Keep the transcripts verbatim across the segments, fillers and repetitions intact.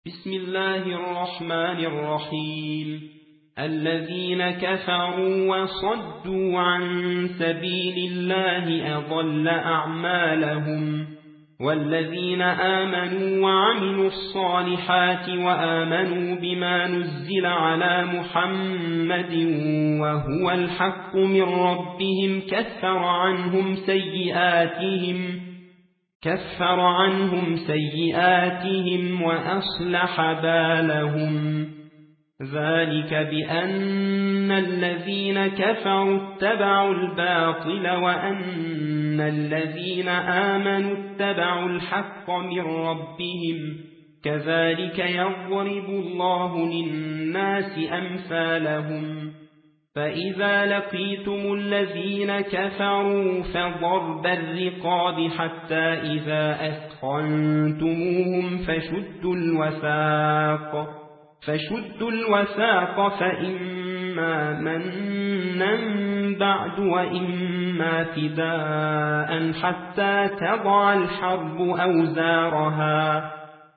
بسم الله الرحمن الرحيم. الذين كفروا وصدوا عن سبيل الله أضل أعمالهم، والذين آمنوا وعملوا الصالحات وآمنوا بما نزل على محمد وهو الحق من ربهم كفر عنهم سيئاتهم كفر عنهم سيئاتهم وأصلح بالهم. ذلك بأن الذين كفروا اتبعوا الباطل وأن الذين آمنوا اتبعوا الحق من ربهم، كذلك يضرب الله للناس أمثالهم. فإذا لقيتم الذين كفروا فضرب الرقاب حتى إذا أثخنتموهم فشدوا الوثاق فشدوا الوثاق فإما منا بعد وإما فداء حتى تضع الحرب أوزارها.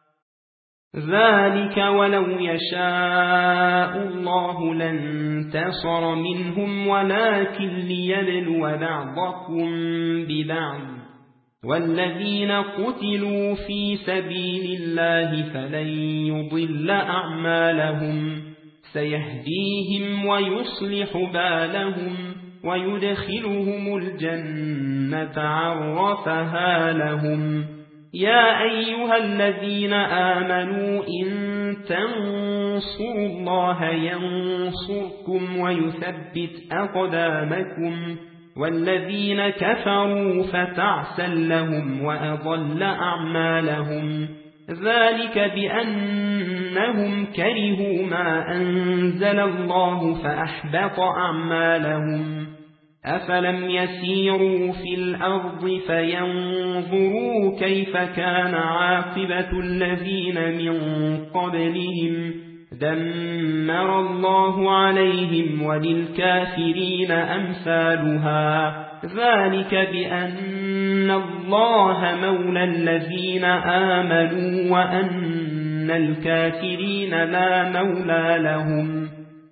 ذلك ولو يشاء الله لانتصر منهم ولكن ليبلو بعضكم ببعض، والذين قتلوا في سبيل الله فلن يضل أعمالهم، سيهديهم ويصلح بالهم ويدخلهم الجنة عرفها لهم. يا أيها الذين آمنوا إن تنصروا الله ينصركم ويثبت أقدامكم، والذين كفروا فتعسا لهم وأضل أعمالهم. ذلك بأنهم كرهوا ما أنزل الله فأحبط أعمالهم. أفلم يسيروا في الأرض فينظروا كيف كان عاقبة الذين من قبلهم، دمر الله عليهم وللكافرين أمثالها. ذلك بأن الله مولى الذين آمنوا وأن الكافرين لا مولى لهم.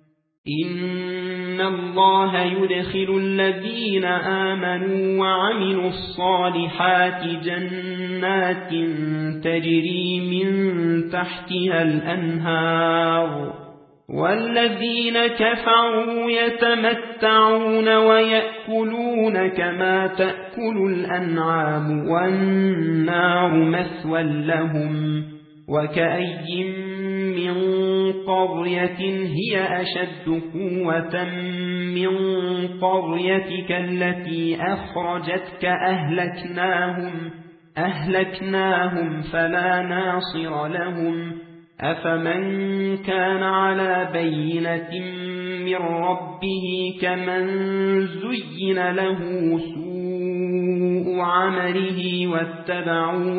إن الله يدخل الذين آمنوا وعملوا الصالحات جنات تجري من تحتها الأنهار، والذين كفروا يتمتعون ويأكلون كما تأكل الأنعام والنار مثوى لهم. وكأي من قرية هي أشد قوة من قريتك التي أخرجتك أهلكناهم أهلكناهم فلا ناصر لهم. أفمن كان على بينة من ربه كمن زين له سوء عمله واتبعوا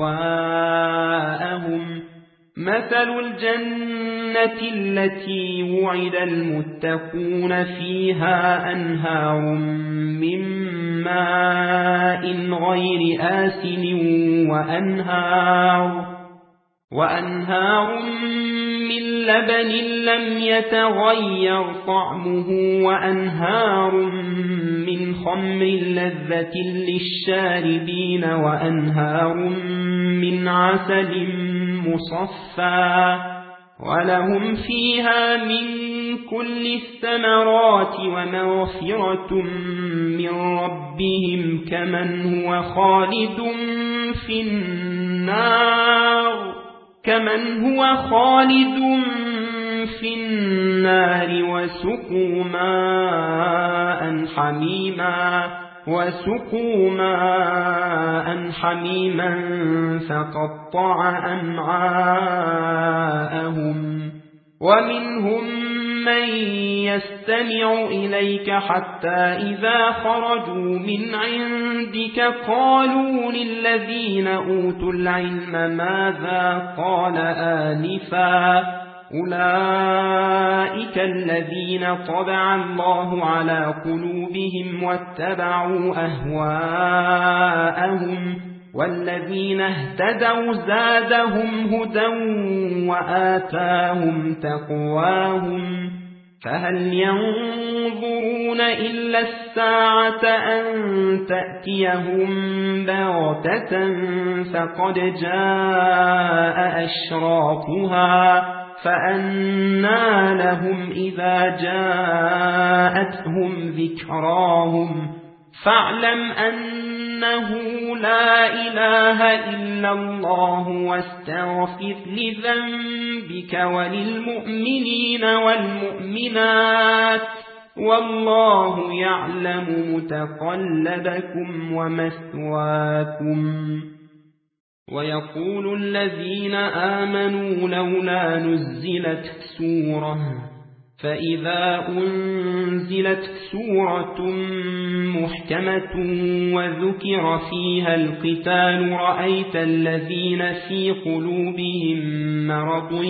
أهواءهم. مثل الجنة التي وعد المتقون فيها أنهار من ماء غير آسن وأنهار, وأنهار من لبن لم يتغير طعمه وأنهار من خمر لذة للشاربين وأنهار من عسل مصفى ولهم فيها من كل الثمرات ومغفرة من ربهم كمن هو خالد في النار كمن هو خالد في النار وسقوا ماء حميما وسقوا ماء حميما فقطع أمعاءهم. ومنهم من يستمع إليك حتى إذا خرجوا من عندك قالوا للذين أوتوا العلم ماذا قال آنفا أولئك الذين طبع الله على قلوبهم واتبعوا أهواءهم والذين اهتدوا زادهم هدى وآتاهم تقواهم فهل ينظرون إلا الساعة أن تأتيهم بغتة فقد جاء أشراطها فأنى لهم إذا جاءتهم ذكراهم فاعلم أنه لا إله إلا الله واستغفر لذنبك وللمؤمنين والمؤمنات والله يعلم متقلبكم ومثواكم. ويقول الذين آمنوا لولا نزلت سورة فإذا أنزلت سورة محكمة وذكر فيها القتال رأيت الذين في قلوبهم مرض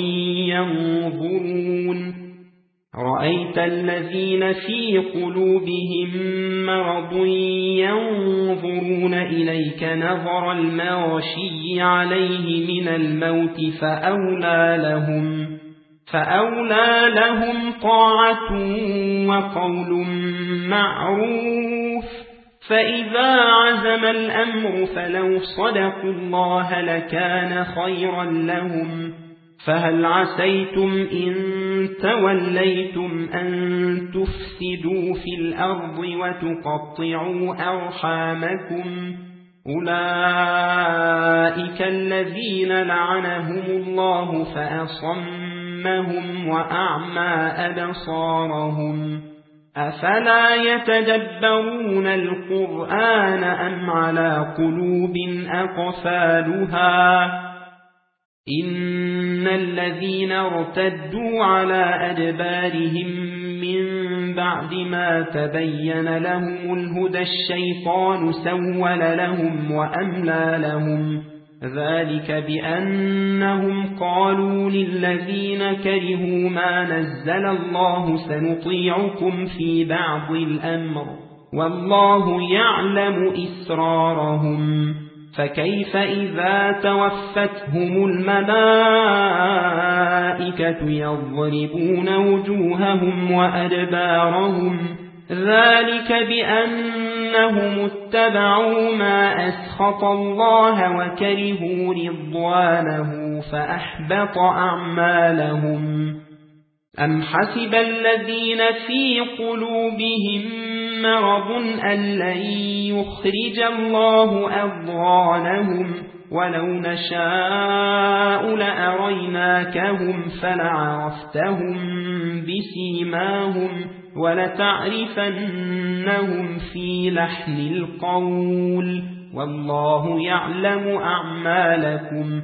ينظرون رأيت الذين في قلوبهم مرض ينظرون إليك نظر المغشي عليه من الموت فأولى لهم فأولى لهم طاعة وقول معروف فإذا عزم الأمر فلو صدقوا الله لكان خيرا لهم فهل عسيتم إن توليتم أن تفسدوا في الأرض وتقطعوا أرحامكم أولئك الذين لعنهم الله فأصمهم وأعمى أبصارهم أفلا يتدبرون القرآن أم على قلوب أقفالها إن الذين ارتدوا على أدبارهم من بعد ما تبين لهم الهدى الشيطان سول لهم وأملى لهم ذلك بأنهم قالوا للذين كرهوا ما نزل الله سنطيعكم في بعض الأمر والله يعلم إسرارهم فكيف إذا توفتهم الملائكة يضربون وجوههم وأدبارهم ذلك بأنهم اتبعوا ما أسخط الله وكرهوا رضوانه فأحبط أعمالهم أم حسب الذين في قلوبهم مرض أن لن يخرج الله أضغانهم ولو نشاء لأريناكهم فلعرفتهم بسيماهم ولتعرفنهم في لحن القول والله يعلم أعمالكم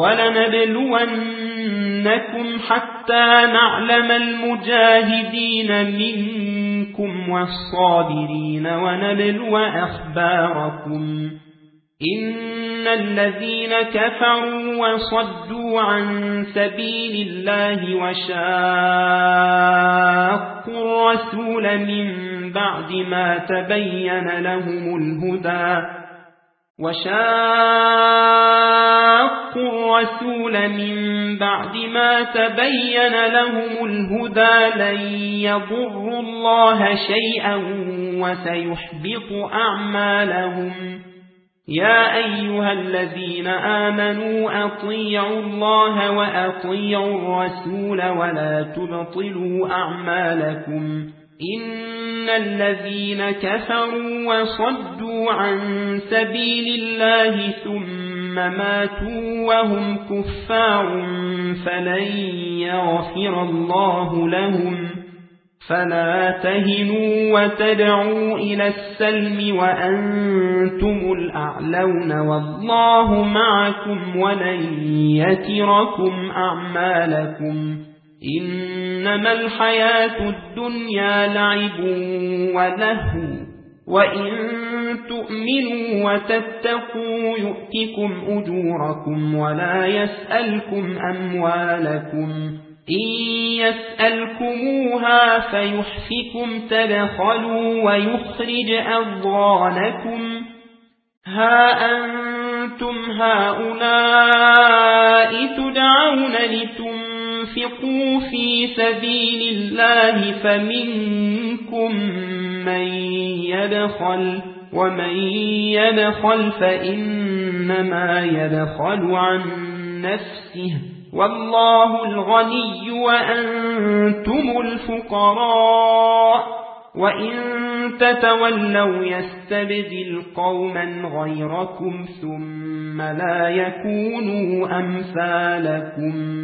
ولنبلونكم حتى نعلم المجاهدين منكم والصابرين ونبلو أخباركم إن الذين كفروا وصدوا عن سبيل الله وشاقوا الرسول من بعد ما تبين لهم الهدى وشاقوا الرسول من بعد ما تبين لهم الهدى لن يضروا الله شيئا وسيحبط أعمالهم يا أيها الذين آمنوا أطيعوا الله وأطيعوا الرسول ولا تبطلوا أعمالكم إن الذين كفروا وصدوا عن سبيل الله ثم ماتوا وهم كفار فلن يغفر الله لهم فلا تهنوا وتدعوا إلى السلم وأنتم الأعلون والله معكم ولن يتركم أعمالكم إنما الحياة الدنيا لعب ولهو وإن تؤمنوا وتتقوا يؤتكم أجوركم ولا يسألكم أموالكم إن يسألكموها فيحفكم تبخلوا ويخرج أضغانكم ها أنتم أنتم هؤلاء تدعون لتنفقوا في سبيل الله فمنكم من يبخل ومن يبخل فإنما يبخل عن نفسه والله الغني وأنتم الفقراء وإن تتولوا يستبدل قوما غيركم ثم لا يكونوا أمثالكم